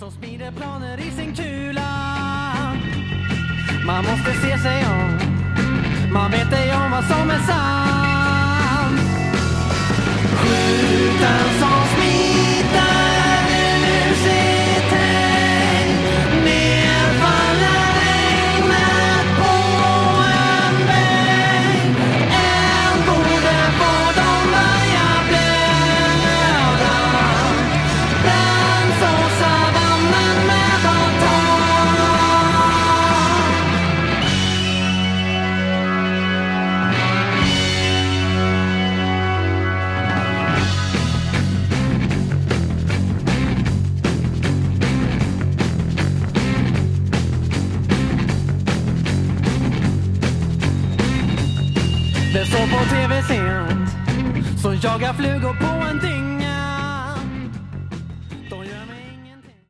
som smider planer i sin kula. Man måste se sig om. Man vet ej om vad som är sant. Skjuten som smiter ur sitt häng. Nerfaller regnet på en bäng. En borde få dem börja blöda. Den så savannen med baton. Det står på tv sent, så jagar flugor på en ding.